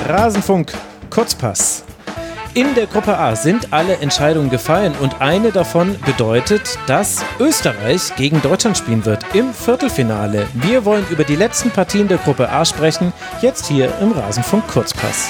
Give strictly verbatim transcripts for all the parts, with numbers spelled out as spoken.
Rasenfunk Kurzpass. In der Gruppe A sind alle Entscheidungen gefallen und eine davon bedeutet, dass Österreich gegen Deutschland spielen wird im Viertelfinale. Wir wollen über die letzten Partien der Gruppe A sprechen, jetzt hier im Rasenfunk Kurzpass.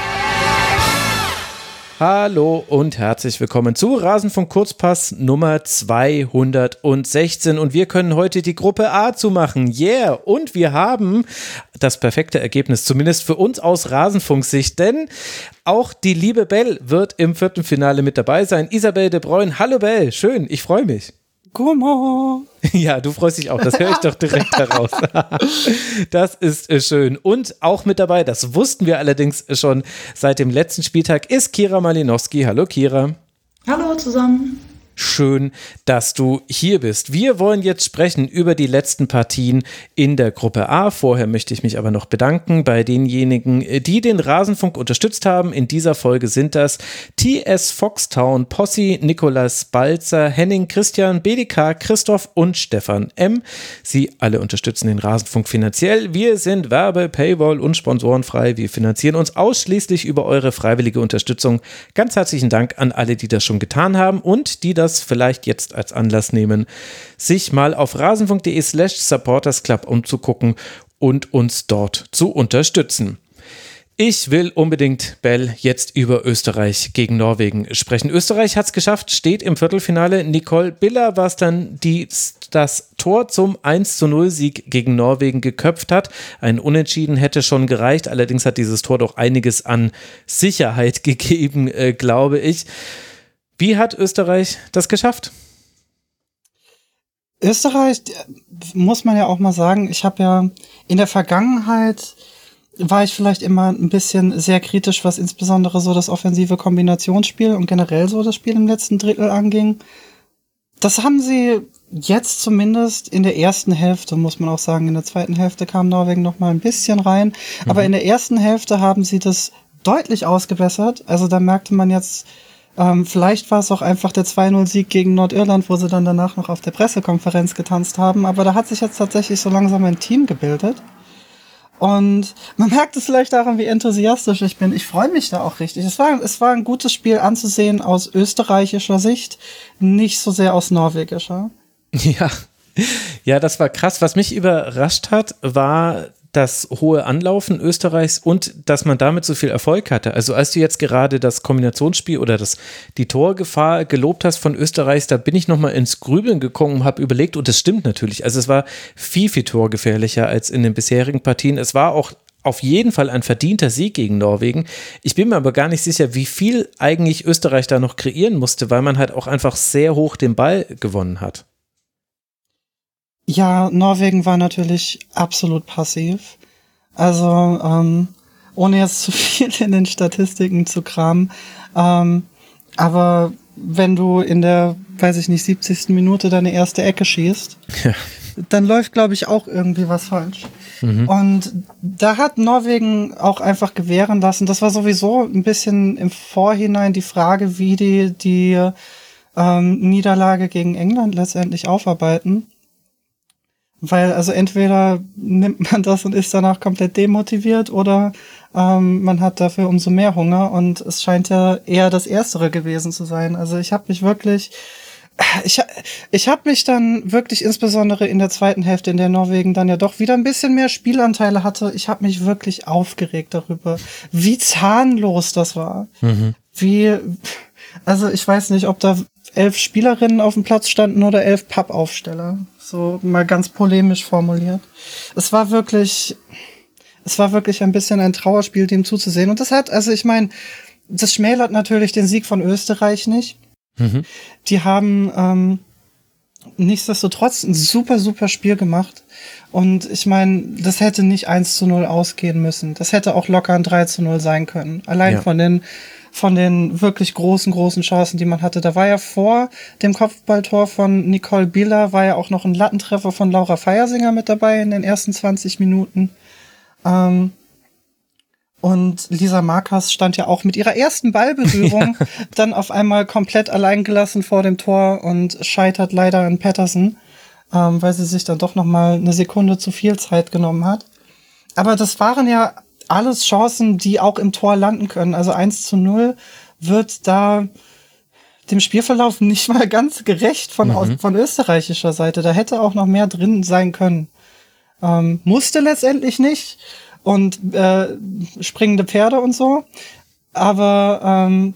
Hallo und herzlich willkommen zu Rasenfunk Kurzpass Nummer zweihundertsechzehn und wir können heute die Gruppe A zumachen. Yeah! Und wir haben das perfekte Ergebnis, zumindest für uns aus Rasenfunksicht, denn auch die liebe Bell wird im Viertelfinale mit dabei sein. Isabel de Bruyne, hallo Bell, schön, ich freue mich. Gummo. Ja, du freust dich auch, das höre ich doch direkt heraus. Das ist schön. Und auch mit dabei, das wussten wir allerdings schon seit dem letzten Spieltag, ist Kira Malinowski. Hallo Kira. Hallo zusammen. Schön, dass du hier bist. Wir wollen jetzt sprechen über die letzten Partien in der Gruppe A. Vorher möchte ich mich aber noch bedanken bei denjenigen, die den Rasenfunk unterstützt haben. In dieser Folge sind das T S Foxtown, Possi, Nikolas Balzer, Henning, Christian, B D K, Christoph und Stefan M. Sie alle unterstützen den Rasenfunk finanziell. Wir sind Werbe-, Paywall- und sponsorenfrei. Wir finanzieren uns ausschließlich über eure freiwillige Unterstützung. Ganz herzlichen Dank an alle, die das schon getan haben und die das das vielleicht jetzt als Anlass nehmen, sich mal auf rasenfunk.de slash supportersclub umzugucken und uns dort zu unterstützen. Ich will unbedingt, Bell, jetzt über Österreich gegen Norwegen sprechen. Österreich hat es geschafft, steht im Viertelfinale. Nicole Biller war es dann, die das Tor zum eins zu null Sieg gegen Norwegen geköpft hat. Ein Unentschieden hätte schon gereicht, allerdings hat dieses Tor doch einiges an Sicherheit gegeben, äh, glaube ich. Wie hat Österreich das geschafft? Österreich, muss man ja auch mal sagen, ich habe ja in der Vergangenheit, war ich vielleicht immer ein bisschen sehr kritisch, was insbesondere so das offensive Kombinationsspiel und generell so das Spiel im letzten Drittel anging. Das haben sie jetzt zumindest in der ersten Hälfte, muss man auch sagen, in der zweiten Hälfte kam Norwegen noch mal ein bisschen rein, mhm. aber in der ersten Hälfte haben sie das deutlich ausgebessert. Also da merkte man jetzt, Ähm, vielleicht war es auch einfach der zwei null Sieg gegen Nordirland, wo sie dann danach noch auf der Pressekonferenz getanzt haben. Aber da hat sich jetzt tatsächlich so langsam ein Team gebildet. Und man merkt es vielleicht daran, wie enthusiastisch ich bin. Ich freue mich da auch richtig. Es war, es war ein gutes Spiel anzusehen aus österreichischer Sicht, nicht so sehr aus norwegischer. Ja, ja, das war krass. Was mich überrascht hat, war das hohe Anlaufen Österreichs und dass man damit so viel Erfolg hatte. Also als du jetzt gerade das Kombinationsspiel oder das, die Torgefahr gelobt hast von Österreichs, da bin ich nochmal ins Grübeln gekommen und habe überlegt, und das stimmt natürlich, also es war viel, viel torgefährlicher als in den bisherigen Partien. Es war auch auf jeden Fall ein verdienter Sieg gegen Norwegen. Ich bin mir aber gar nicht sicher, wie viel eigentlich Österreich da noch kreieren musste, weil man halt auch einfach sehr hoch den Ball gewonnen hat. Ja, Norwegen war natürlich absolut passiv. Also, ähm, ohne jetzt zu viel in den Statistiken zu kramen, ähm, aber wenn du in der, weiß ich nicht, siebzigsten Minute deine erste Ecke schießt, ja. dann läuft, glaube ich, auch irgendwie was falsch. Mhm. Und da hat Norwegen auch einfach gewähren lassen. Das war sowieso ein bisschen im Vorhinein die Frage, wie die die ähm, Niederlage gegen England letztendlich aufarbeiten. Weil also entweder nimmt man das und ist danach komplett demotiviert oder ähm, man hat dafür umso mehr Hunger und es scheint ja eher das Erstere gewesen zu sein. Also ich habe mich wirklich, ich, ich habe mich dann wirklich insbesondere in der zweiten Hälfte, in der Norwegen dann ja doch wieder ein bisschen mehr Spielanteile hatte, ich habe mich wirklich aufgeregt darüber, wie zahnlos das war. Mhm. Wie, also ich weiß nicht, ob da elf Spielerinnen auf dem Platz standen oder elf Pappaufsteller. So mal ganz polemisch formuliert. Es war wirklich, es war wirklich ein bisschen ein Trauerspiel, dem zuzusehen. Und das hat, also ich meine, das schmälert natürlich den Sieg von Österreich nicht. Mhm. Die haben ähm, nichtsdestotrotz ein super, super Spiel gemacht. Und ich meine, das hätte nicht eins zu null ausgehen müssen. Das hätte auch locker ein drei zu null sein können. Allein ja. von den von den wirklich großen, großen Chancen, die man hatte. Da war ja vor dem Kopfballtor von Nicole Biller, war ja auch noch ein Lattentreffer von Laura Feiersinger mit dabei in den ersten zwanzig Minuten. Ähm, und Lisa Marcas stand ja auch mit ihrer ersten Ballberührung ja. dann auf einmal komplett alleingelassen vor dem Tor und scheitert leider an Pettersen, ähm, weil sie sich dann doch nochmal eine Sekunde zu viel Zeit genommen hat. Aber das waren ja alles Chancen, die auch im Tor landen können. Also eins zu null wird da dem Spielverlauf nicht mal ganz gerecht von, mhm. von österreichischer Seite. Da hätte auch noch mehr drin sein können. Ähm, musste letztendlich nicht. Und äh, springende Pferde und so. Aber ähm,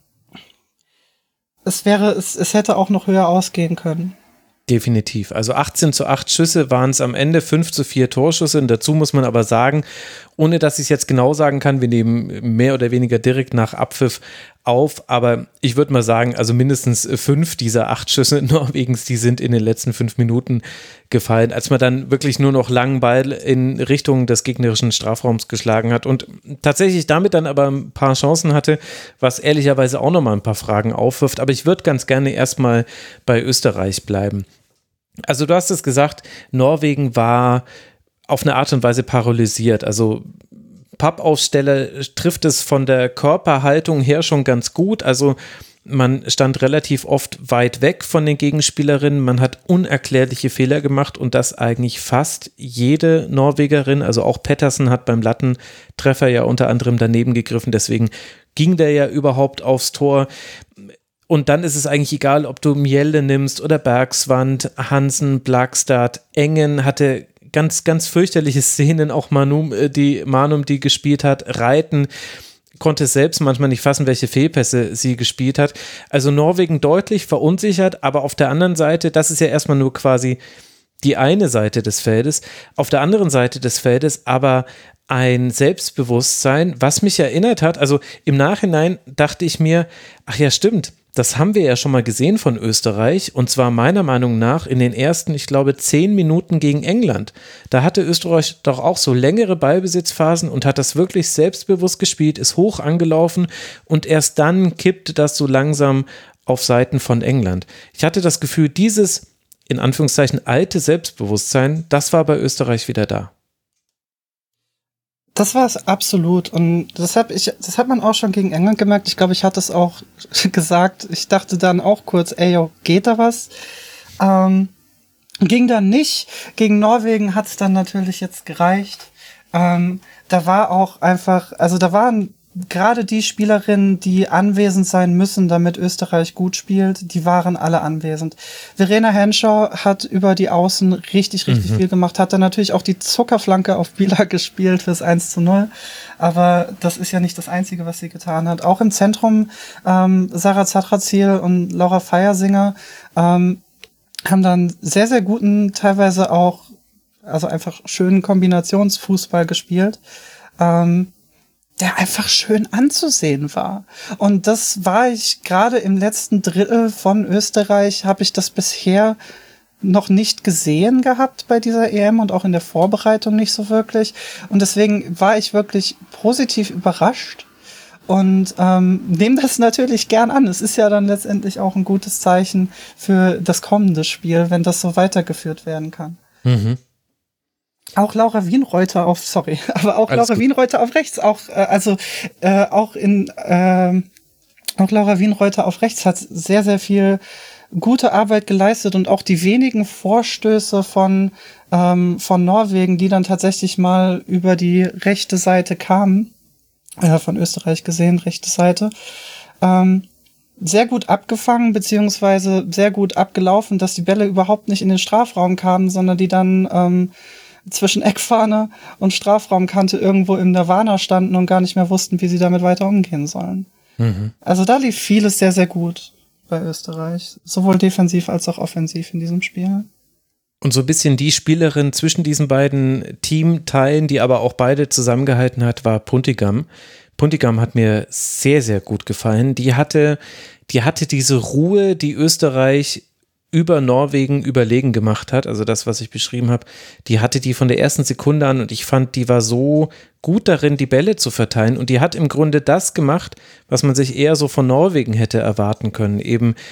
es wäre, es, es hätte auch noch höher ausgehen können. Definitiv. Also achtzehn zu acht Schüsse waren es am Ende, fünf zu vier Torschüsse. Und dazu muss man aber sagen, ohne dass ich es jetzt genau sagen kann, wir nehmen mehr oder weniger direkt nach Abpfiff auf, aber ich würde mal sagen, also mindestens fünf dieser acht Schüsse Norwegens, die sind in den letzten fünf Minuten gefallen, als man dann wirklich nur noch langen Ball in Richtung des gegnerischen Strafraums geschlagen hat und tatsächlich damit dann aber ein paar Chancen hatte, was ehrlicherweise auch nochmal ein paar Fragen aufwirft, aber ich würde ganz gerne erstmal bei Österreich bleiben. Also du hast es gesagt, Norwegen war auf eine Art und Weise paralysiert, also Pappaufsteller trifft es von der Körperhaltung her schon ganz gut, also man stand relativ oft weit weg von den Gegenspielerinnen, man hat unerklärliche Fehler gemacht und das eigentlich fast jede Norwegerin, also auch Pettersen hat beim Lattentreffer ja unter anderem daneben gegriffen, deswegen ging der ja überhaupt aufs Tor. Und dann ist es eigentlich egal, ob du Mjelde nimmst oder Bergswand, Hansen, Blakstad, Engen hatte ganz, ganz fürchterliche Szenen, auch Manum, die Manum, die gespielt hat, Reiten, konnte selbst manchmal nicht fassen, welche Fehlpässe sie gespielt hat. Also Norwegen deutlich verunsichert, aber auf der anderen Seite, das ist ja erstmal nur quasi die eine Seite des Feldes, auf der anderen Seite des Feldes aber ein Selbstbewusstsein, was mich erinnert hat, also im Nachhinein dachte ich mir, ach ja, stimmt, das haben wir ja schon mal gesehen von Österreich und zwar meiner Meinung nach in den ersten, ich glaube, zehn Minuten gegen England. Da hatte Österreich doch auch so längere Ballbesitzphasen und hat das wirklich selbstbewusst gespielt, ist hoch angelaufen und erst dann kippte das so langsam auf Seiten von England. Ich hatte das Gefühl, dieses in Anführungszeichen alte Selbstbewusstsein, das war bei Österreich wieder da. Das war es absolut und das hab ich, das hat man auch schon gegen England gemerkt. Ich glaube, ich hatte es auch gesagt. Ich dachte dann auch kurz, ey, yo, geht da was? Ähm, ging dann nicht. Gegen Norwegen hat es dann natürlich jetzt gereicht. Ähm, da war auch einfach, also da waren gerade die Spielerinnen, die anwesend sein müssen, damit Österreich gut spielt, die waren alle anwesend. Verena Henschau hat über die Außen richtig, richtig mhm. viel gemacht, hat dann natürlich auch die Zuckerflanke auf Bila gespielt fürs eins zu null, aber das ist ja nicht das Einzige, was sie getan hat. Auch im Zentrum ähm, Sarah Zadrazil und Laura Feiersinger ähm, haben dann sehr, sehr guten, teilweise auch, also einfach schönen Kombinationsfußball gespielt. Ähm, der einfach schön anzusehen war. Und das war ich gerade im letzten Drittel von Österreich, habe ich das bisher noch nicht gesehen gehabt bei dieser E M und auch in der Vorbereitung nicht so wirklich. Und deswegen war ich wirklich positiv überrascht und ähm, nehme das natürlich gern an. Es ist ja dann letztendlich auch ein gutes Zeichen für das kommende Spiel, wenn das so weitergeführt werden kann. Mhm. Auch Laura Wienreuter auf, sorry, aber auch Alles Laura gut. Wienreuter auf rechts, auch, äh, also äh, auch in, äh, auch Laura Wienreuter auf rechts hat sehr, sehr viel gute Arbeit geleistet und auch die wenigen Vorstöße von, ähm, von Norwegen, die dann tatsächlich mal über die rechte Seite kamen, äh, von Österreich gesehen, rechte Seite, ähm, sehr gut abgefangen, beziehungsweise sehr gut abgelaufen, dass die Bälle überhaupt nicht in den Strafraum kamen, sondern die dann, ähm, zwischen Eckfahne und Strafraumkante irgendwo im Nirvana standen und gar nicht mehr wussten, wie sie damit weiter umgehen sollen. Mhm. Also da lief vieles sehr, sehr gut bei Österreich. Sowohl defensiv als auch offensiv in diesem Spiel. Und so ein bisschen die Spielerin zwischen diesen beiden Teamteilen, die aber auch beide zusammengehalten hat, war Puntigam. Puntigam hat mir sehr, sehr gut gefallen. Die hatte, die hatte diese Ruhe, die Österreich über Norwegen überlegen gemacht hat, also das, was ich beschrieben habe, die hatte die von der ersten Sekunde an und ich fand, die war so gut darin, die Bälle zu verteilen und die hat im Grunde das gemacht, was man sich eher so von Norwegen hätte erwarten können, eben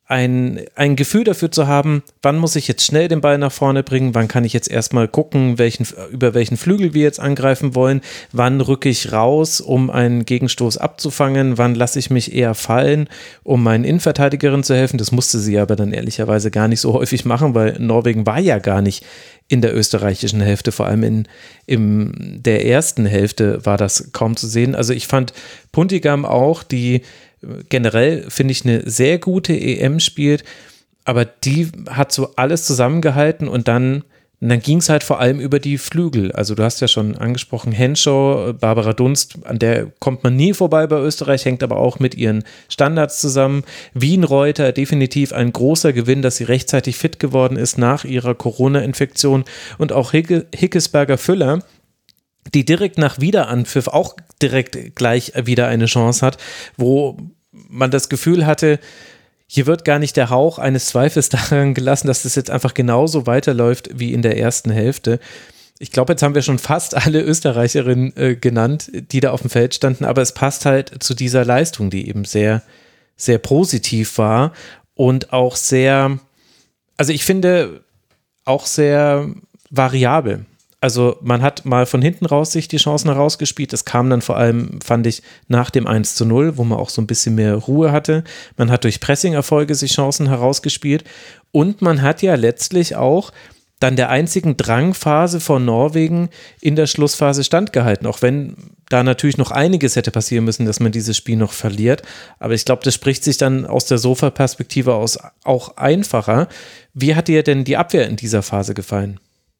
ein, ein Gefühl dafür zu haben, wann muss ich jetzt schnell den Ball nach vorne bringen, wann kann ich jetzt erstmal gucken, welchen, über welchen Flügel wir jetzt angreifen wollen, wann rücke ich raus, um einen Gegenstoß abzufangen, wann lasse ich mich eher fallen, um meinen Innenverteidigerinnen zu helfen. Das musste sie aber dann ehrlicherweise gar nicht so häufig machen, weil Norwegen war ja gar nicht in der österreichischen Hälfte, vor allem in in der ersten Hälfte war das kaum zu sehen. Also ich fand Puntigam auch, die generell, finde ich, eine sehr gute E M spielt, aber die hat so alles zusammengehalten und dann, dann ging es halt vor allem über die Flügel. Also du hast ja schon angesprochen, Henshaw, Barbara Dunst, an der kommt man nie vorbei bei Österreich, hängt aber auch mit ihren Standards zusammen. Wienreuter, definitiv ein großer Gewinn, dass sie rechtzeitig fit geworden ist nach ihrer Corona-Infektion, und auch Hicke, Hickesberger-Füller, die direkt nach Wiederanpfiff auch direkt gleich wieder eine Chance hat, wo man das Gefühl hatte, hier wird gar nicht der Hauch eines Zweifels daran gelassen, dass das jetzt einfach genauso weiterläuft wie in der ersten Hälfte. Ich glaube, jetzt haben wir schon fast alle Österreicherinnen äh, genannt, die da auf dem Feld standen, aber es passt halt zu dieser Leistung, die eben sehr, sehr positiv war und auch sehr, also ich finde, auch sehr variabel. Also man hat mal von hinten raus sich die Chancen herausgespielt. Das kam dann vor allem, fand ich, nach dem eins zu null, wo man auch so ein bisschen mehr Ruhe hatte. Man hat durch Pressing-Erfolge sich Chancen herausgespielt. Und man hat ja letztlich auch dann der einzigen Drangphase von Norwegen in der Schlussphase standgehalten. Auch wenn da natürlich noch einiges hätte passieren müssen, dass man dieses Spiel noch verliert. Aber ich glaube, das spricht sich dann aus der Sofa-Perspektive aus auch einfacher. Wie hat dir denn die Abwehr in dieser Phase gefallen?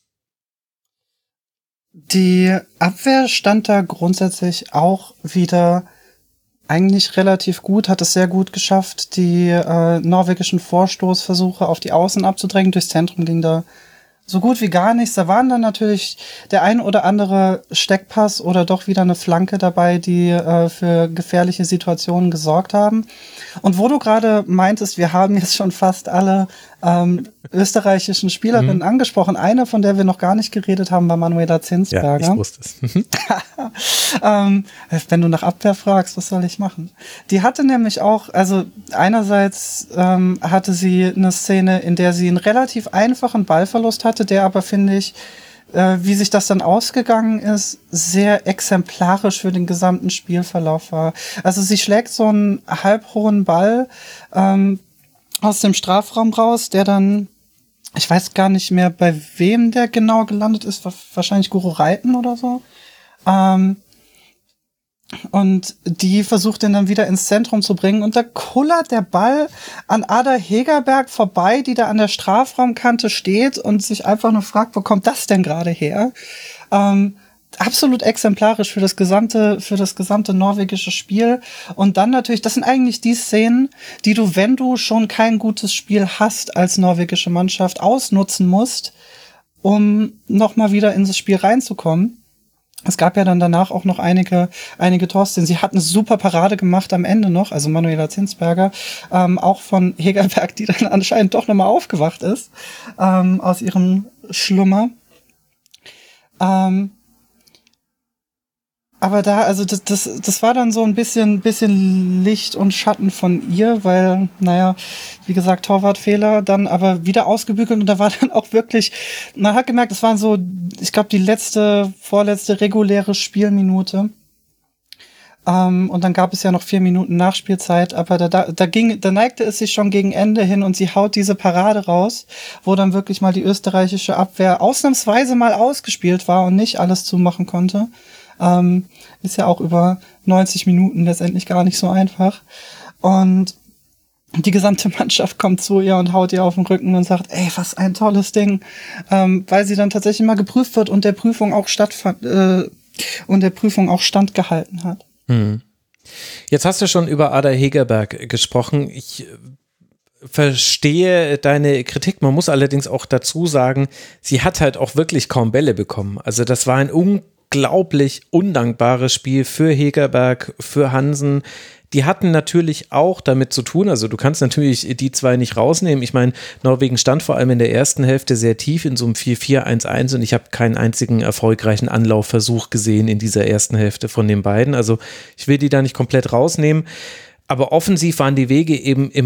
Die Abwehr stand da grundsätzlich auch wieder eigentlich relativ gut, hat es sehr gut geschafft, die äh, norwegischen Vorstoßversuche auf die Außen abzudrängen. Durchs Zentrum ging da so gut wie gar nichts. Da waren dann natürlich der ein oder andere Steckpass oder doch wieder eine Flanke dabei, die äh, für gefährliche Situationen gesorgt haben. Und wo du gerade meintest, wir haben jetzt schon fast alle ähm, österreichischen Spielerinnen mhm. angesprochen. Eine, von der wir noch gar nicht geredet haben, war Manuela Zinsberger. Ja, ich wusste es. ähm, wenn du nach Abwehr fragst, was soll ich machen? Die hatte nämlich auch, also einerseits ähm, hatte sie eine Szene, in der sie einen relativ einfachen Ballverlust hatte, der aber, finde ich, äh, wie sich das dann ausgegangen ist, sehr exemplarisch für den gesamten Spielverlauf war. Also sie schlägt so einen halbhohen Ball ähm, aus dem Strafraum raus, der dann, ich weiß gar nicht mehr, bei wem der genau gelandet ist, wahrscheinlich Guro Reiten oder so. Ähm, und die versucht den dann wieder ins Zentrum zu bringen und da kullert der Ball an Ada Hegerberg vorbei, die da an der Strafraumkante steht und sich einfach nur fragt, wo kommt das denn gerade her? Ähm, absolut exemplarisch für das gesamte, für das gesamte norwegische Spiel. Und dann natürlich, das sind eigentlich die Szenen, die du, wenn du schon kein gutes Spiel hast als norwegische Mannschaft, ausnutzen musst, um nochmal wieder in das Spiel reinzukommen. Es gab ja dann danach auch noch einige, einige Torszenen. Sie hat eine super Parade gemacht am Ende noch, also Manuela Zinsberger, ähm, auch von Hegerberg, die dann anscheinend doch nochmal aufgewacht ist, ähm, aus ihrem Schlummer. Ähm, aber da, also das, das, das war dann so ein bisschen, bisschen Licht und Schatten von ihr, weil, naja, wie gesagt, Torwartfehler, dann aber wieder ausgebügelt und da war dann auch wirklich, man hat gemerkt, es waren so, ich glaube, die letzte, vorletzte reguläre Spielminute. Ähm, und dann gab es ja noch vier Minuten Nachspielzeit, aber da, da, da ging, da neigte es sich schon gegen Ende hin und sie haut diese Parade raus, wo dann wirklich mal die österreichische Abwehr ausnahmsweise mal ausgespielt war und nicht alles zumachen konnte. Ähm, ist ja auch über neunzig Minuten letztendlich gar nicht so einfach. Und die gesamte Mannschaft kommt zu ihr und haut ihr auf den Rücken und sagt, ey, was ein tolles Ding. Ähm, weil sie dann tatsächlich mal geprüft wird und der Prüfung auch stattfand, äh, und der Prüfung auch standgehalten hat. Hm. Jetzt hast du schon über Ada Hegerberg gesprochen. Ich verstehe deine Kritik. Man muss allerdings auch dazu sagen, sie hat halt auch wirklich kaum Bälle bekommen. Also das war ein unglaublich undankbares Spiel für Hegerberg, für Hansen. Die hatten natürlich auch damit zu tun, also du kannst natürlich die zwei nicht rausnehmen. Ich meine, Norwegen stand vor allem in der ersten Hälfte sehr tief in so einem vier vier eins eins und ich habe keinen einzigen erfolgreichen Anlaufversuch gesehen in dieser ersten Hälfte von den beiden. Also ich will die da nicht komplett rausnehmen, aber offensiv waren die Wege eben immer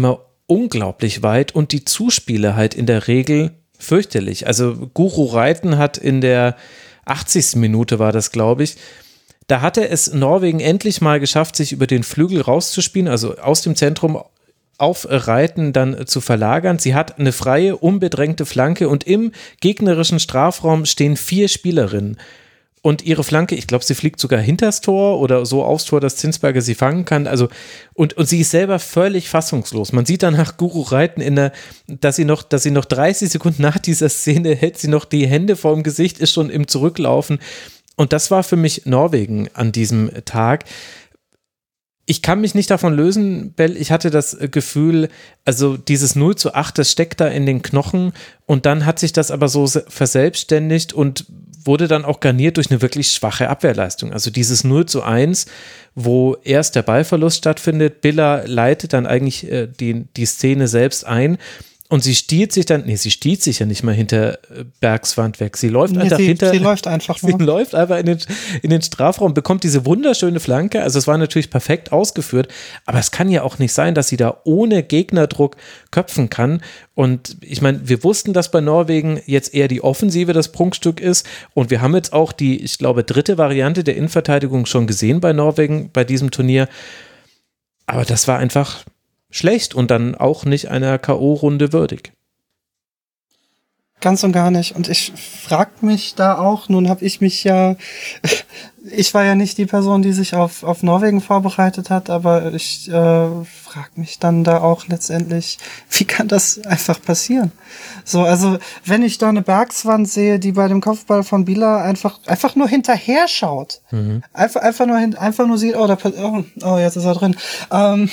unglaublich weit und die Zuspiele halt in der Regel fürchterlich. Also Guro Reiten hat in der achtzigsten Minute war das, glaube ich, da hatte es Norwegen endlich mal geschafft, sich über den Flügel rauszuspielen, also aus dem Zentrum auf Reiten dann zu verlagern. Sie hat eine freie, unbedrängte Flanke und im gegnerischen Strafraum stehen vier Spielerinnen. Und ihre Flanke, ich glaube, sie fliegt sogar hinters Tor oder so aufs Tor, dass Zinsberger sie fangen kann. Also, und, und sie ist selber völlig fassungslos. Man sieht danach Guro Reiten in der, dass sie noch, dass sie noch dreißig Sekunden nach dieser Szene hält sie noch die Hände vorm Gesicht, ist schon im Zurücklaufen. Und das war für mich Norwegen an diesem Tag. Ich kann mich nicht davon lösen, Bell. Ich hatte das Gefühl, also dieses null zu acht, das steckt da in den Knochen und dann hat sich das aber so verselbstständigt und wurde dann auch garniert durch eine wirklich schwache Abwehrleistung. Also dieses null zu eins, wo erst der Ballverlust stattfindet, Biller leitet dann eigentlich äh, die, die Szene selbst ein und sie stiehlt sich dann, nee, sie stiehlt sich ja nicht mal hinter Bergswand weg. Sie läuft nee, einfach sie, hinter. Sie läuft einfach nur. Sie läuft einfach in den, in den Strafraum, bekommt diese wunderschöne Flanke. Also es war natürlich perfekt ausgeführt, aber es kann ja auch nicht sein, dass sie da ohne Gegnerdruck köpfen kann. Und ich meine, wir wussten, dass bei Norwegen jetzt eher die Offensive das Prunkstück ist. Und wir haben jetzt auch die, ich glaube, dritte Variante der Innenverteidigung schon gesehen bei Norwegen bei diesem Turnier. Aber das war einfach schlecht und dann auch nicht einer K O-Runde würdig. Ganz und gar nicht. Und ich frag mich da auch, nun habe ich mich ja, ich war ja nicht die Person, die sich auf, auf Norwegen vorbereitet hat, aber ich äh, frag mich dann da auch letztendlich, wie kann das einfach passieren? So, also wenn ich da eine Bergswand sehe, die bei dem Kopfball von Biller einfach einfach nur hinterher schaut, mhm. einfach einfach nur hin, einfach nur sieht, oh, da, oh, oh, jetzt ist er drin. Ähm,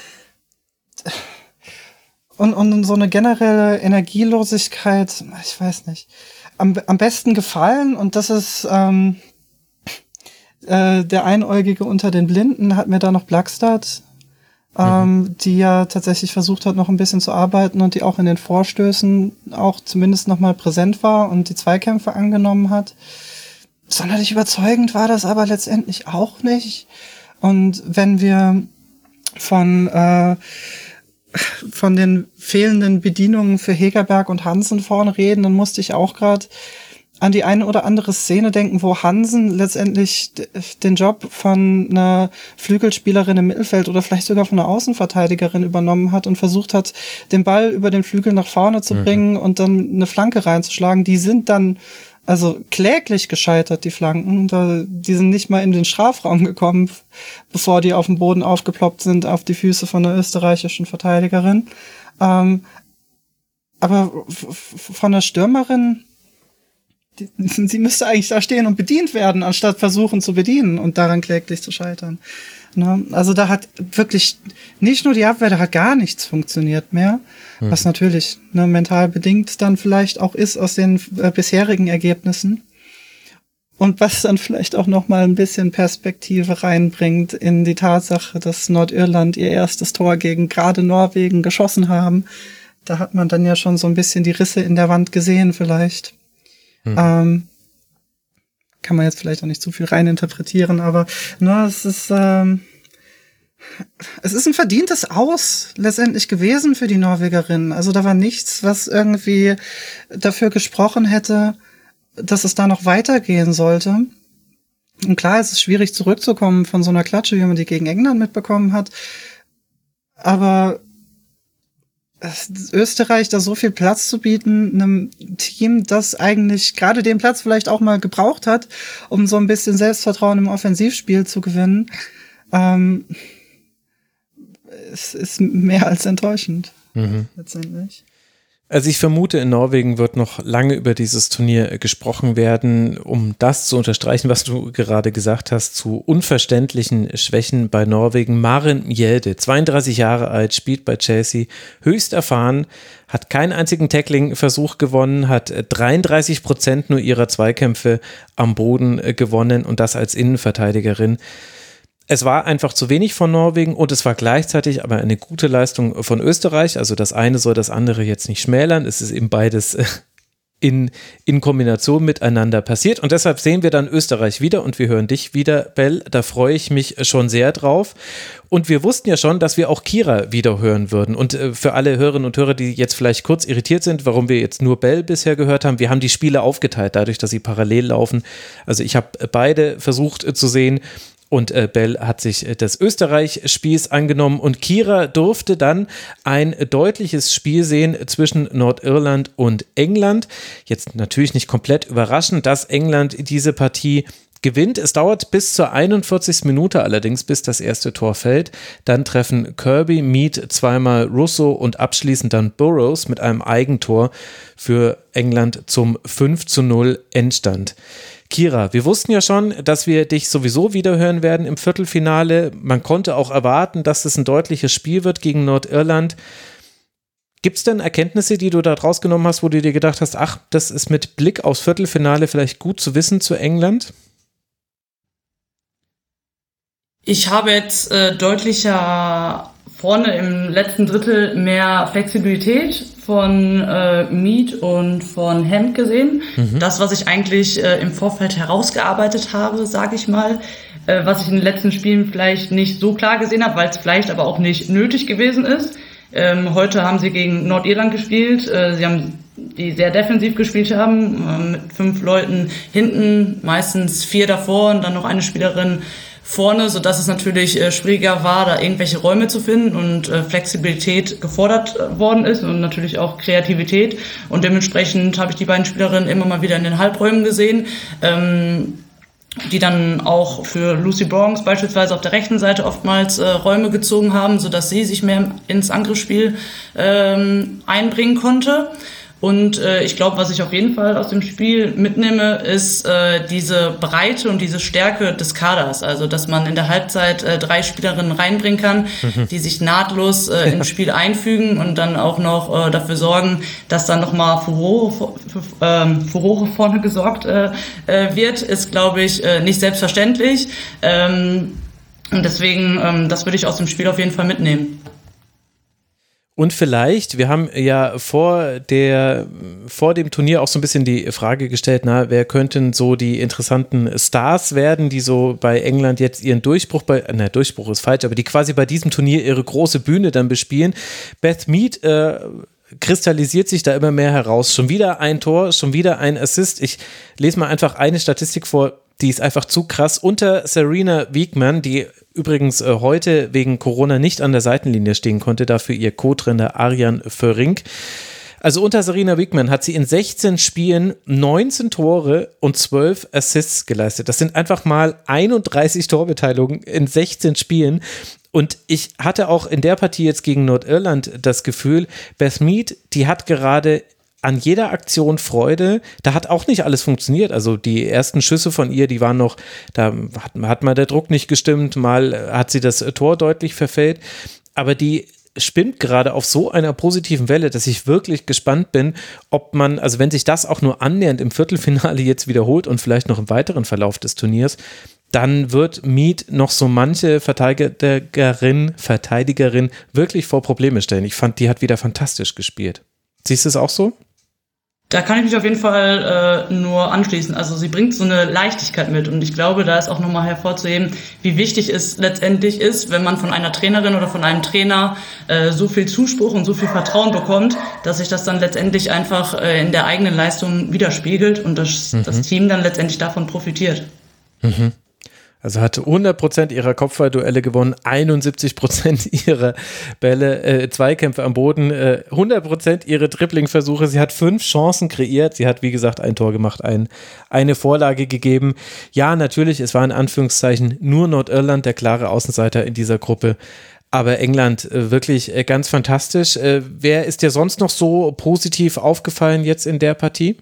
Und, und so eine generelle Energielosigkeit, ich weiß nicht, am, am besten gefallen, und das ist ähm, äh, der Einäugige unter den Blinden, hat mir da noch Blakstad, ähm, mhm. die ja tatsächlich versucht hat, noch ein bisschen zu arbeiten und die auch in den Vorstößen auch zumindest noch mal präsent war und die Zweikämpfe angenommen hat. Sonderlich überzeugend war das aber letztendlich auch nicht. Und wenn wir von äh, von den fehlenden Bedienungen für Hegerberg und Hansen vorne reden, dann musste ich auch gerade an die eine oder andere Szene denken, wo Hansen letztendlich d- den Job von einer Flügelspielerin im Mittelfeld oder vielleicht sogar von einer Außenverteidigerin übernommen hat und versucht hat, den Ball über den Flügel nach vorne zu mhm. bringen und dann eine Flanke reinzuschlagen. Die sind dann also kläglich gescheitert, die Flanken. Da, die sind nicht mal in den Strafraum gekommen, bevor die auf dem Boden aufgeploppt sind, auf die Füße von einer österreichischen Verteidigerin. Ähm, aber f- f- von der Stürmerin, die, sie müsste eigentlich da stehen und bedient werden, anstatt versuchen zu bedienen und daran kläglich zu scheitern. Ne? Also da hat wirklich nicht nur die Abwehr, da hat gar nichts funktioniert mehr, mhm. was natürlich ne, mental bedingt dann vielleicht auch ist aus den äh, bisherigen Ergebnissen und was dann vielleicht auch noch mal ein bisschen Perspektive reinbringt in die Tatsache, dass Nordirland ihr erstes Tor gegen gerade Norwegen geschossen haben. Da hat man dann ja schon so ein bisschen die Risse in der Wand gesehen vielleicht. Mhm. Ähm, kann man jetzt vielleicht auch nicht zu viel reininterpretieren, aber na, es ist ähm, es ist ein verdientes Aus letztendlich gewesen für die Norwegerinnen. Also da war nichts, was irgendwie dafür gesprochen hätte, dass es da noch weitergehen sollte. Und klar, es ist schwierig zurückzukommen von so einer Klatsche, wie man die gegen England mitbekommen hat. Aber Österreich da so viel Platz zu bieten, einem Team, das eigentlich gerade den Platz vielleicht auch mal gebraucht hat, um so ein bisschen Selbstvertrauen im Offensivspiel zu gewinnen, ähm, es ist mehr als enttäuschend, mhm. letztendlich. Also ich vermute, in Norwegen wird noch lange über dieses Turnier gesprochen werden, um das zu unterstreichen, was du gerade gesagt hast, zu unverständlichen Schwächen bei Norwegen. Maren Mjelde, zweiunddreißig Jahre alt, spielt bei Chelsea, höchst erfahren, hat keinen einzigen Tackling-Versuch gewonnen, hat dreiunddreißig Prozent nur ihrer Zweikämpfe am Boden gewonnen und das als Innenverteidigerin. Es war einfach zu wenig von Norwegen und es war gleichzeitig aber eine gute Leistung von Österreich. Also das eine soll das andere jetzt nicht schmälern. Es ist eben beides in, in Kombination miteinander passiert. Und deshalb sehen wir dann Österreich wieder und wir hören dich wieder, Bell. Da freue ich mich schon sehr drauf. Und wir wussten ja schon, dass wir auch Kira wieder hören würden. Und äh, für alle Hörerinnen und Hörer, die jetzt vielleicht kurz irritiert sind, warum wir jetzt nur Bell bisher gehört haben, wir haben die Spiele aufgeteilt, dadurch, dass sie parallel laufen. Also ich habe beide versucht äh, zu sehen. Und äh, Bell hat sich äh, des Österreich-Spiels angenommen und Kira durfte dann ein deutliches Spiel sehen zwischen Nordirland und England. Jetzt natürlich nicht komplett überraschend, dass England diese Partie gewinnt. Es dauert bis zur einundvierzigsten Minute allerdings, bis das erste Tor fällt. Dann treffen Kirby, Mead, zweimal Russo und abschließend dann Burrows mit einem Eigentor für England zum fünf zu null Endstand. Kira, wir wussten ja schon, dass wir dich sowieso wieder hören werden im Viertelfinale. Man konnte auch erwarten, dass es ein deutliches Spiel wird gegen Nordirland. Gibt es denn Erkenntnisse, die du da draus genommen hast, wo du dir gedacht hast, ach, das ist mit Blick aufs Viertelfinale vielleicht gut zu wissen zu England? Ich habe jetzt äh, deutlicher vorne im letzten Drittel mehr Flexibilität von äh, Mead und von Hemd gesehen. Mhm. Das, was ich eigentlich äh, im Vorfeld herausgearbeitet habe, sage ich mal, äh, was ich in den letzten Spielen vielleicht nicht so klar gesehen habe, weil es vielleicht aber auch nicht nötig gewesen ist. Ähm, heute haben sie gegen Nordirland gespielt. Äh, sie haben die sehr defensiv gespielt haben, äh, mit fünf Leuten hinten, meistens vier davor und dann noch eine Spielerin vorne, so dass es natürlich äh, schwieriger war, da irgendwelche Räume zu finden und äh, Flexibilität gefordert äh, worden ist und natürlich auch Kreativität. Und dementsprechend habe ich die beiden Spielerinnen immer mal wieder in den Halbräumen gesehen, ähm, die dann auch für Lucy Bronx beispielsweise auf der rechten Seite oftmals äh, Räume gezogen haben, so dass sie sich mehr ins Angriffsspiel ähm, einbringen konnte. Und äh, ich glaube, was ich auf jeden Fall aus dem Spiel mitnehme, ist äh, diese Breite und diese Stärke des Kaders. Also, dass man in der Halbzeit äh, drei Spielerinnen reinbringen kann, mhm. die sich nahtlos äh, ins Spiel einfügen und dann auch noch äh, dafür sorgen, dass dann nochmal Furore, für, ähm, Furore vorne gesorgt äh, äh, wird, ist, glaube ich, äh, nicht selbstverständlich. Ähm, und deswegen, ähm, das würde ich aus dem Spiel auf jeden Fall mitnehmen. Und vielleicht, wir haben ja vor der, vor dem Turnier auch so ein bisschen die Frage gestellt, na, wer könnten so die interessanten Stars werden, die so bei England jetzt ihren Durchbruch, bei, na, Durchbruch ist falsch, aber die quasi bei diesem Turnier ihre große Bühne dann bespielen. Beth Mead äh, kristallisiert sich da immer mehr heraus. Schon wieder ein Tor, schon wieder ein Assist. Ich lese mal einfach eine Statistik vor, die ist einfach zu krass. Unter Sarina Wiegman, die übrigens äh, heute wegen Corona nicht an der Seitenlinie stehen konnte, dafür ihr Co-Trainer Arjan Föhrink. Also unter Sarina Wiegman hat sie in sechzehn Spielen neunzehn Tore und zwölf Assists geleistet. Das sind einfach mal einunddreißig Torbeteiligungen in sechzehn Spielen. Und ich hatte auch in der Partie jetzt gegen Nordirland das Gefühl, Beth Mead, die hat gerade an jeder Aktion Freude. Da hat auch nicht alles funktioniert. Also die ersten Schüsse von ihr, die waren noch, da hat, hat mal der Druck nicht gestimmt, mal hat sie das Tor deutlich verfehlt. Aber die spinnt gerade auf so einer positiven Welle, dass ich wirklich gespannt bin, ob man, also wenn sich das auch nur annähernd im Viertelfinale jetzt wiederholt und vielleicht noch im weiteren Verlauf des Turniers, dann wird Mead noch so manche Verteidigerin, Verteidigerin wirklich vor Probleme stellen. Ich fand, die hat wieder fantastisch gespielt. Siehst du es auch so? Da kann ich mich auf jeden Fall äh, nur anschließen. Also sie bringt so eine Leichtigkeit mit und ich glaube, da ist auch nochmal hervorzuheben, wie wichtig es letztendlich ist, wenn man von einer Trainerin oder von einem Trainer äh, so viel Zuspruch und so viel Vertrauen bekommt, dass sich das dann letztendlich einfach äh, in der eigenen Leistung widerspiegelt und das, mhm. das Team dann letztendlich davon profitiert. Mhm. Also hat hundert Prozent ihrer Kopfballduelle gewonnen, einundsiebzig Prozent ihrer Bälle, äh, Zweikämpfe am Boden, äh, hundert Prozent ihre Dribbling-Versuche. Sie hat fünf Chancen kreiert. Sie hat, wie gesagt, ein Tor gemacht, ein, eine Vorlage gegeben. Ja, natürlich, es war in Anführungszeichen nur Nordirland der klare Außenseiter in dieser Gruppe. Aber England äh, wirklich äh, ganz fantastisch. Äh, wer ist dir sonst noch so positiv aufgefallen jetzt in der Partie?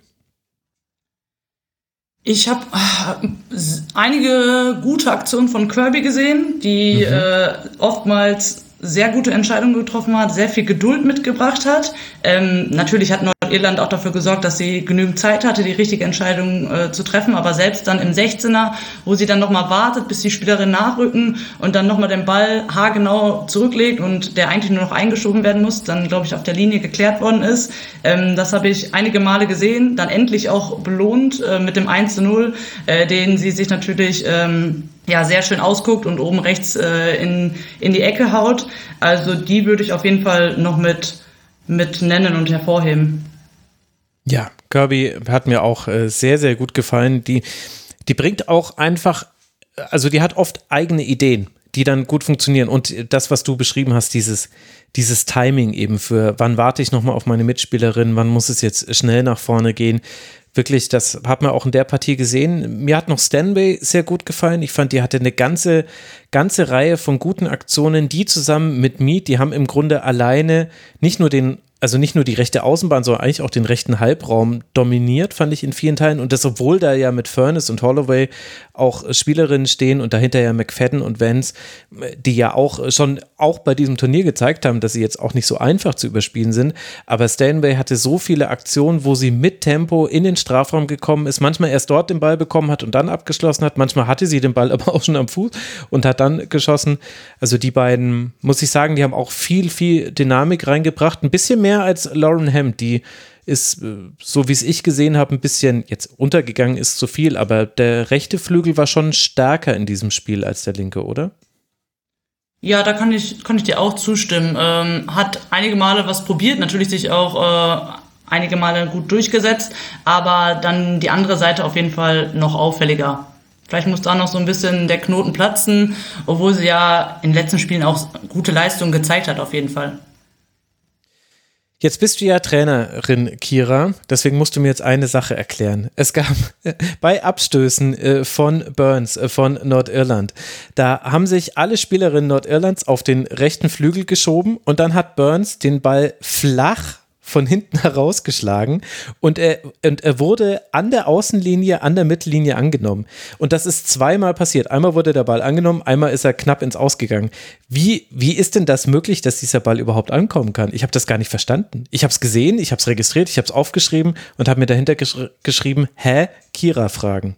Ich habe äh, einige gute Aktionen von Kirby gesehen, die mhm. äh, oftmals sehr gute Entscheidungen getroffen hat, sehr viel Geduld mitgebracht hat. Ähm, natürlich hat Nordirland auch dafür gesorgt, dass sie genügend Zeit hatte, die richtige Entscheidung äh, zu treffen. Aber selbst dann im sechzehner, wo sie dann nochmal wartet, bis die Spielerinnen nachrücken und dann nochmal den Ball haargenau zurücklegt und der eigentlich nur noch eingeschoben werden muss, dann, glaube ich, auf der Linie geklärt worden ist. Ähm, das habe ich einige Male gesehen, dann endlich auch belohnt äh, mit dem eins zu null, äh, den sie sich natürlich ähm, ja sehr schön ausguckt und oben rechts äh, in, in die Ecke haut. Also die würde ich auf jeden Fall noch mit, mit nennen und hervorheben. Ja, Kirby hat mir auch äh, sehr, sehr gut gefallen. Die, die bringt auch einfach, also die hat oft eigene Ideen, die dann gut funktionieren. Und das, was du beschrieben hast, dieses, dieses Timing eben für, wann warte ich nochmal auf meine Mitspielerin, wann muss es jetzt schnell nach vorne gehen. Wirklich, das hat man auch in der Partie gesehen. Mir hat noch Stanway sehr gut gefallen. Ich fand, die hatte eine ganze, ganze Reihe von guten Aktionen, die zusammen mit Mead, die haben im Grunde alleine nicht nur den also nicht nur die rechte Außenbahn, sondern eigentlich auch den rechten Halbraum dominiert, fand ich in vielen Teilen. Und das, obwohl da ja mit Furness und Holloway auch Spielerinnen stehen und dahinter ja McFadden und Vance, die ja auch schon auch bei diesem Turnier gezeigt haben, dass sie jetzt auch nicht so einfach zu überspielen sind. Aber Stanway hatte so viele Aktionen, wo sie mit Tempo in den Strafraum gekommen ist, manchmal erst dort den Ball bekommen hat und dann abgeschlossen hat. Manchmal hatte sie den Ball aber auch schon am Fuß und hat dann geschossen. Also die beiden, muss ich sagen, die haben auch viel, viel Dynamik reingebracht. Ein bisschen mehr als Lauren Hemp, die ist, so wie es ich gesehen habe, ein bisschen, jetzt untergegangen ist zu viel, aber der rechte Flügel war schon stärker in diesem Spiel als der linke, oder? Ja, da kann ich, kann ich dir auch zustimmen. Ähm, hat einige Male was probiert, natürlich sich auch äh, einige Male gut durchgesetzt, aber dann die andere Seite auf jeden Fall noch auffälliger. Vielleicht muss da noch so ein bisschen der Knoten platzen, obwohl sie ja in den letzten Spielen auch gute Leistungen gezeigt hat, auf jeden Fall. Jetzt bist du ja Trainerin, Kira, deswegen musst du mir jetzt eine Sache erklären. Es gab bei Abstößen äh, von Burns, äh, von Nordirland, da haben sich alle Spielerinnen Nordirlands auf den rechten Flügel geschoben und dann hat Burns den Ball flach von hinten herausgeschlagen und er, und er wurde an der Außenlinie, an der Mittellinie angenommen. Und das ist zweimal passiert. Einmal wurde der Ball angenommen, einmal ist er knapp ins Aus gegangen. Wie, wie ist denn das möglich, dass dieser Ball überhaupt ankommen kann? Ich habe das gar nicht verstanden. Ich habe es gesehen, ich habe es registriert, ich habe es aufgeschrieben und habe mir dahinter gesch- geschrieben, hä? Kira fragen.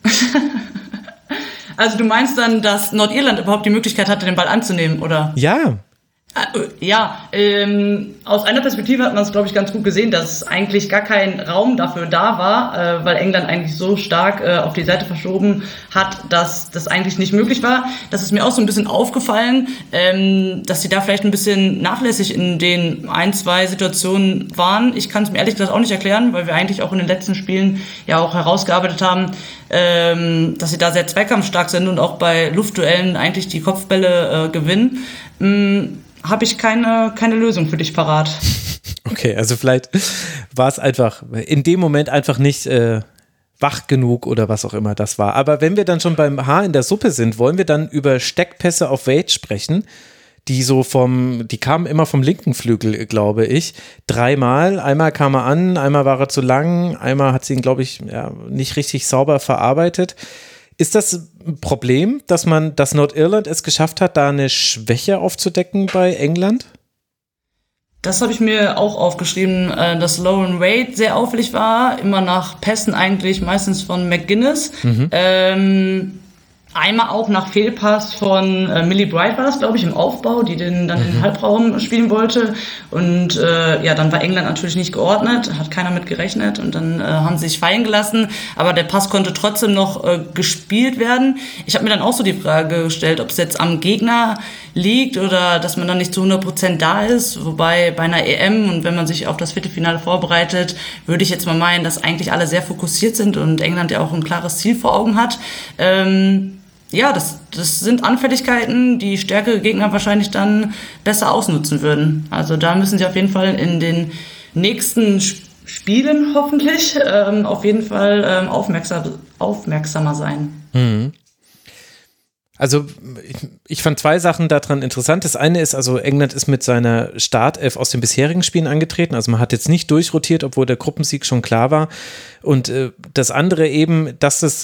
Also du meinst dann, dass Nordirland überhaupt die Möglichkeit hatte, den Ball anzunehmen, oder? Ja. Ja, ähm, aus einer Perspektive hat man es, glaube ich, ganz gut gesehen, dass eigentlich gar kein Raum dafür da war, äh, weil England eigentlich so stark äh, auf die Seite verschoben hat, dass das eigentlich nicht möglich war. Das ist mir auch so ein bisschen aufgefallen, ähm, dass sie da vielleicht ein bisschen nachlässig in den ein, zwei Situationen waren. Ich kann es mir ehrlich gesagt auch nicht erklären, weil wir eigentlich auch in den letzten Spielen ja auch herausgearbeitet haben, ähm, dass sie da sehr zweikampfstark sind und auch bei Luftduellen eigentlich die Kopfbälle äh, gewinnen. Ähm, habe ich keine, keine Lösung für dich parat. Okay, also vielleicht war es einfach in dem Moment einfach nicht äh, wach genug oder was auch immer das war. Aber wenn wir dann schon beim Haar in der Suppe sind, wollen wir dann über Steckpässe auf Wade sprechen, die so vom, die kamen immer vom linken Flügel, glaube ich, dreimal. Einmal kam er an, einmal war er zu lang, einmal hat sie ihn, glaube ich, ja, nicht richtig sauber verarbeitet. Ist das ein Problem, dass man, dass Nordirland es geschafft hat, da eine Schwäche aufzudecken bei England? Das habe ich mir auch aufgeschrieben, dass Lauren Wade sehr auffällig war, immer nach Pässen eigentlich, meistens von McGuinness. Mhm. Ähm, einmal auch nach Fehlpass von äh, Millie Bright war das, glaube ich, im Aufbau, die den dann mhm. im Halbraum spielen wollte. Und äh, ja, dann war England natürlich nicht geordnet, hat keiner mit gerechnet und dann äh, haben sie sich fallen gelassen. Aber der Pass konnte trotzdem noch äh, gespielt werden. Ich habe mir dann auch so die Frage gestellt, ob es jetzt am Gegner liegt oder dass man dann nicht zu hundert Prozent da ist. Wobei bei einer E M und wenn man sich auf das Viertelfinale vorbereitet, würde ich jetzt mal meinen, dass eigentlich alle sehr fokussiert sind und England ja auch ein klares Ziel vor Augen hat. Ähm, Ja, das, das sind Anfälligkeiten, die stärkere Gegner wahrscheinlich dann besser ausnutzen würden. Also da müssen sie auf jeden Fall in den nächsten Spielen hoffentlich ähm, auf jeden Fall ähm, aufmerksam, aufmerksamer sein. Mhm. Also ich, ich fand zwei Sachen daran interessant. Das eine ist, also England ist mit seiner Startelf aus den bisherigen Spielen angetreten. Also man hat jetzt nicht durchrotiert, obwohl der Gruppensieg schon klar war. Und äh, das andere eben, dass es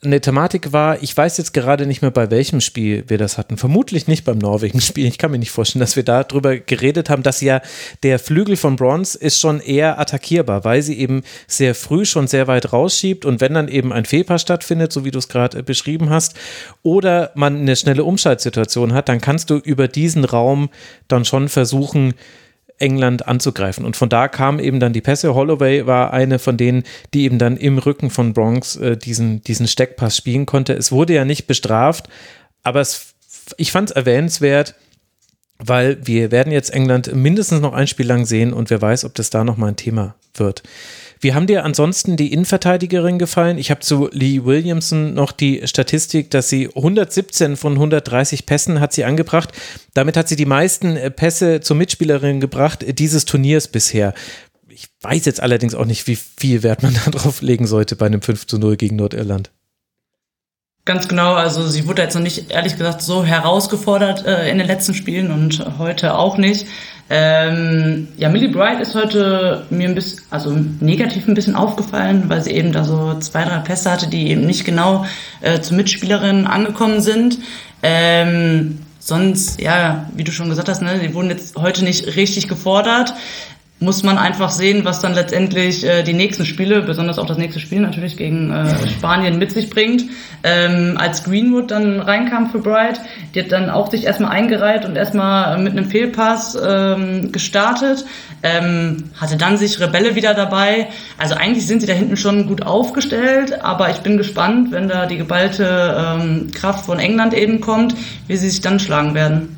eine Thematik war, ich weiß jetzt gerade nicht mehr, bei welchem Spiel wir das hatten. Vermutlich nicht beim Norwegen-Spiel. Ich kann mir nicht vorstellen, dass wir darüber geredet haben, dass ja der Flügel von Bronze ist schon eher attackierbar, weil sie eben sehr früh schon sehr weit rausschiebt und wenn dann eben ein Fehlpass stattfindet, so wie du es gerade beschrieben hast, oder man eine schnelle Umschaltsituation hat, dann kannst du über diesen Raum dann schon versuchen, England anzugreifen. Und von da kamen eben dann die Pässe. Holloway war eine von denen, die eben dann im Rücken von Bronze äh, diesen, diesen Steckpass spielen konnte. Es wurde ja nicht bestraft, aber es, ich fand es erwähnenswert, weil wir werden jetzt England mindestens noch ein Spiel lang sehen und wer weiß, ob das da nochmal ein Thema wird. Wie haben dir ansonsten die Innenverteidigerin gefallen? Ich habe zu Lee Williamson noch die Statistik, dass sie hundertsiebzehn von hundertdreißig Pässen hat sie angebracht. Damit hat sie die meisten Pässe zur Mitspielerin gebracht dieses Turniers bisher. Ich weiß jetzt allerdings auch nicht, wie viel Wert man da drauf legen sollte bei einem fünf zu null gegen Nordirland. Ganz genau, also sie wurde jetzt noch nicht, ehrlich gesagt, so herausgefordert äh, in den letzten Spielen und heute auch nicht. Ähm, ja, Millie Bright ist heute mir ein bisschen, also negativ ein bisschen aufgefallen, weil sie eben da so zwei, drei Pässe hatte, die eben nicht genau äh, zur Mitspielerin angekommen sind. Ähm, sonst, ja, wie du schon gesagt hast, ne, die wurden jetzt heute nicht richtig gefordert. Muss man einfach sehen, was dann letztendlich äh, die nächsten Spiele, besonders auch das nächste Spiel natürlich gegen äh, Spanien mit sich bringt. Ähm, als Greenwood dann reinkam für Bright, die hat dann auch sich erstmal eingereiht und erstmal mit einem Fehlpass ähm, gestartet, ähm, hatte dann sich Rebelle wieder dabei. Also eigentlich sind sie da hinten schon gut aufgestellt, aber ich bin gespannt, wenn da die geballte ähm, Kraft von England eben kommt, wie sie sich dann schlagen werden.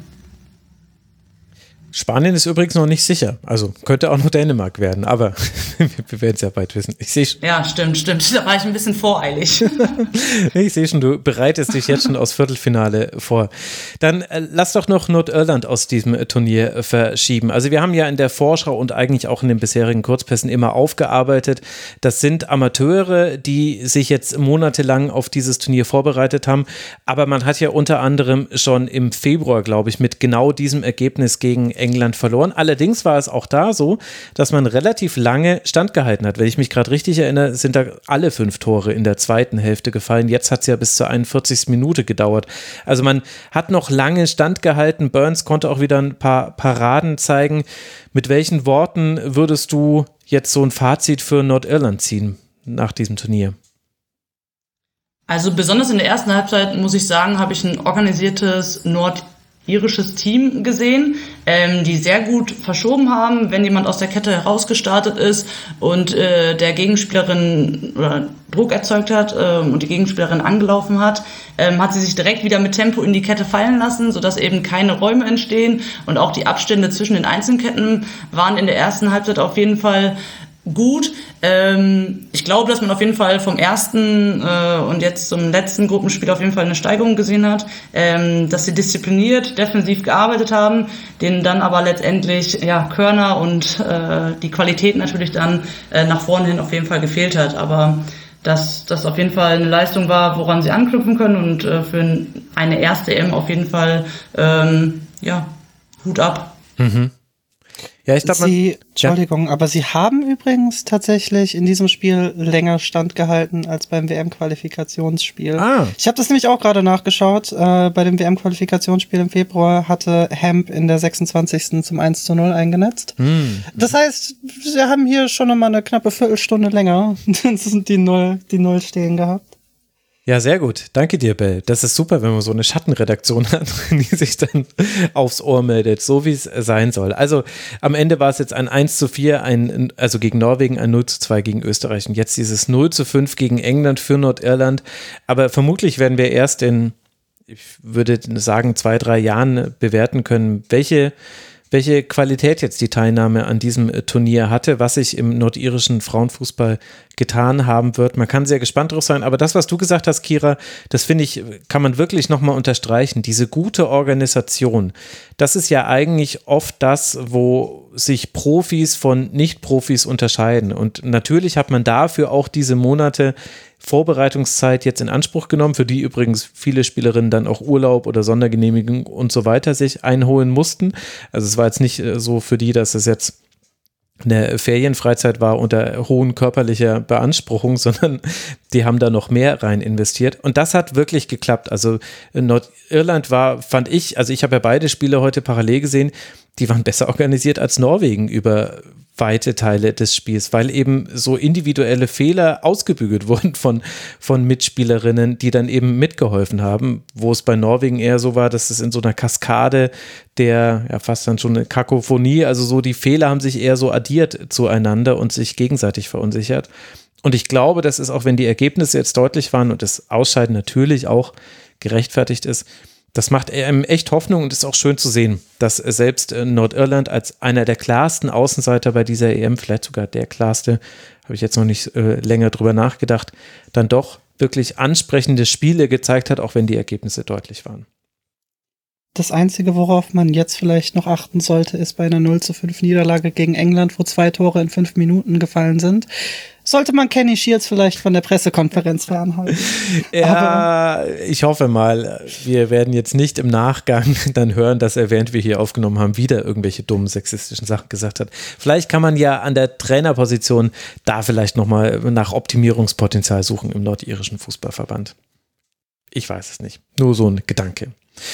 Spanien ist übrigens noch nicht sicher. Also könnte auch noch Dänemark werden, aber wir werden es ja bald wissen. Ich sehe ja, stimmt, stimmt. Da war ich ein bisschen voreilig. Ich sehe schon, du bereitest dich jetzt schon aufs Viertelfinale vor. Dann äh, lass doch noch Nordirland aus diesem äh, Turnier äh, verschieben. Also wir haben ja in der Vorschau und eigentlich auch in den bisherigen Kurzpässen immer aufgearbeitet. Das sind Amateure, die sich jetzt monatelang auf dieses Turnier vorbereitet haben. Aber man hat ja unter anderem schon im Februar, glaube ich, mit genau diesem Ergebnis gegen England verloren. Allerdings war es auch da so, dass man relativ lange standgehalten hat. Wenn ich mich gerade richtig erinnere, sind da alle fünf Tore in der zweiten Hälfte gefallen. Jetzt hat es ja bis zur einundvierzigsten Minute gedauert. Also man hat noch lange standgehalten. Burns konnte auch wieder ein paar Paraden zeigen. Mit welchen Worten würdest du jetzt so ein Fazit für Nordirland ziehen nach diesem Turnier? Also besonders in der ersten Halbzeit, muss ich sagen, habe ich ein organisiertes Nord irisches Team gesehen, ähm, die sehr gut verschoben haben, wenn jemand aus der Kette herausgestartet ist und äh, der Gegenspielerin oder Druck erzeugt hat ähm, und die Gegenspielerin angelaufen hat, ähm, hat sie sich direkt wieder mit Tempo in die Kette fallen lassen, sodass eben keine Räume entstehen und auch die Abstände zwischen den Einzelketten waren in der ersten Halbzeit auf jeden Fall gut. Ähm, ich glaube, dass man auf jeden Fall vom ersten äh, und jetzt zum letzten Gruppenspiel auf jeden Fall eine Steigerung gesehen hat, ähm, dass sie diszipliniert, defensiv gearbeitet haben, denen dann aber letztendlich ja Körner und äh, die Qualität natürlich dann äh, nach vorne hin auf jeden Fall gefehlt hat. Aber dass das auf jeden Fall eine Leistung war, woran sie anknüpfen können und äh, für eine erste E M auf jeden Fall ähm, ja Hut ab. Mhm. Ja, ich glaube, Sie, Entschuldigung, ja. aber sie haben übrigens tatsächlich in diesem Spiel länger standgehalten als beim W M-Qualifikationsspiel. Ah. Ich habe das nämlich auch gerade nachgeschaut. Äh, bei dem W M-Qualifikationsspiel im Februar hatte Hemp in der sechsundzwanzigsten zum eins zu null eingenetzt. Hm. Das heißt, sie haben hier schon nochmal eine knappe Viertelstunde länger die Null, die Null stehen gehabt. Ja, sehr gut. Danke dir, Bell. Das ist super, wenn man so eine Schattenredaktion hat, die sich dann aufs Ohr meldet, so wie es sein soll. Also am Ende war es jetzt ein eins zu vier, ein, also gegen Norwegen, ein null zu zwei gegen Österreich und jetzt dieses null zu fünf gegen England für Nordirland. Aber vermutlich werden wir erst in, ich würde sagen, zwei, drei Jahren bewerten können, welche welche Qualität jetzt die Teilnahme an diesem Turnier hatte, was sich im nordirischen Frauenfußball getan haben wird. Man kann sehr gespannt drauf sein, aber das, was du gesagt hast, Kira, das finde ich, kann man wirklich nochmal unterstreichen. Diese gute Organisation, das ist ja eigentlich oft das, wo sich Profis von Nicht-Profis unterscheiden. Und natürlich hat man dafür auch diese Monate Vorbereitungszeit jetzt in Anspruch genommen, für die übrigens viele Spielerinnen dann auch Urlaub oder Sondergenehmigung und so weiter sich einholen mussten. Also es war jetzt nicht so für die, dass es jetzt eine Ferienfreizeit war unter hohen körperlicher Beanspruchung, sondern die haben da noch mehr rein investiert. Und das hat wirklich geklappt. Also Nordirland war, fand ich, also ich habe ja beide Spiele heute parallel gesehen, die waren besser organisiert als Norwegen über weite Teile des Spiels, weil eben so individuelle Fehler ausgebügelt wurden von, von Mitspielerinnen, die dann eben mitgeholfen haben, wo es bei Norwegen eher so war, dass es in so einer Kaskade der, ja fast dann schon eine Kakophonie, also so die Fehler haben sich eher so addiert zueinander und sich gegenseitig verunsichert. Und ich glaube, das ist auch, wenn die Ergebnisse jetzt deutlich waren und das Ausscheiden natürlich auch gerechtfertigt ist, das macht einem echt Hoffnung und ist auch schön zu sehen, dass selbst Nordirland als einer der klarsten Außenseiter bei dieser E M, vielleicht sogar der klarste, habe ich jetzt noch nicht äh, länger drüber nachgedacht, dann doch wirklich ansprechende Spiele gezeigt hat, auch wenn die Ergebnisse deutlich waren. Das Einzige, worauf man jetzt vielleicht noch achten sollte, ist bei einer null zu fünf Niederlage gegen England, wo zwei Tore in fünf Minuten gefallen sind, sollte man Kenny Shields vielleicht von der Pressekonferenz fernhalten. Ja, aber ich hoffe mal, wir werden jetzt nicht im Nachgang dann hören, dass er, während wir hier aufgenommen haben, wieder irgendwelche dummen sexistischen Sachen gesagt hat. Vielleicht kann man ja an der Trainerposition da vielleicht nochmal nach Optimierungspotenzial suchen im nordirischen Fußballverband. Ich weiß es nicht. Nur so ein Gedanke.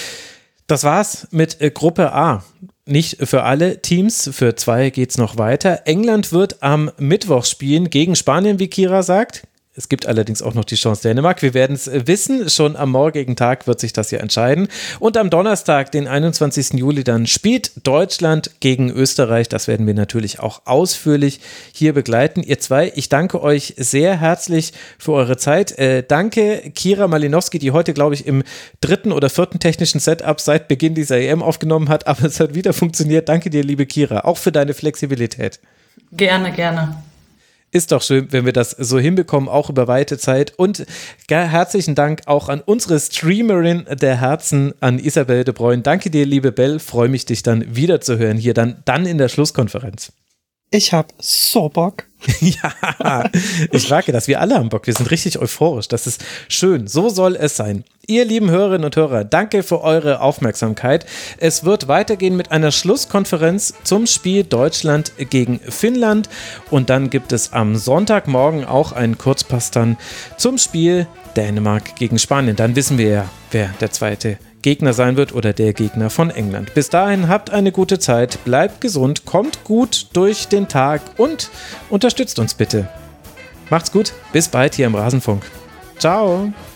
Das war's mit äh, Gruppe A. Nicht für alle Teams, für zwei geht's noch weiter. England wird am Mittwoch spielen gegen Spanien, wie Kira sagt. Es gibt allerdings auch noch die Chance Dänemark. Wir werden es wissen. Schon am morgigen Tag wird sich das hier entscheiden. Und am Donnerstag, den einundzwanzigsten Juli, dann spielt Deutschland gegen Österreich. Das werden wir natürlich auch ausführlich hier begleiten. Ihr zwei, ich danke euch sehr herzlich für eure Zeit. Äh, danke Kira Malinowski, die heute, glaube ich, im dritten oder vierten technischen Setup seit Beginn dieser E M aufgenommen hat. Aber es hat wieder funktioniert. Danke dir, liebe Kira, auch für deine Flexibilität. Gerne, gerne. Ist doch schön, wenn wir das so hinbekommen, auch über weite Zeit. Und herzlichen Dank auch an unsere Streamerin der Herzen, an Isabel de Bruyne. Danke dir, liebe Bell. Freue mich, dich dann wieder zu hören, hier dann, dann in der Schlusskonferenz. Ich hab so Bock. Ja, ich frage das. Wir alle haben Bock. Wir sind richtig euphorisch. Das ist schön. So soll es sein. Ihr lieben Hörerinnen und Hörer, danke für eure Aufmerksamkeit. Es wird weitergehen mit einer Schlusskonferenz zum Spiel Deutschland gegen Finnland. Und dann gibt es am Sonntagmorgen auch einen Kurzpass dann zum Spiel Dänemark gegen Spanien. Dann wissen wir ja, wer der zweite Gegner sein wird oder der Gegner von England. Bis dahin habt eine gute Zeit, bleibt gesund, kommt gut durch den Tag und unterstützt uns bitte. Macht's gut, bis bald hier im Rasenfunk. Ciao.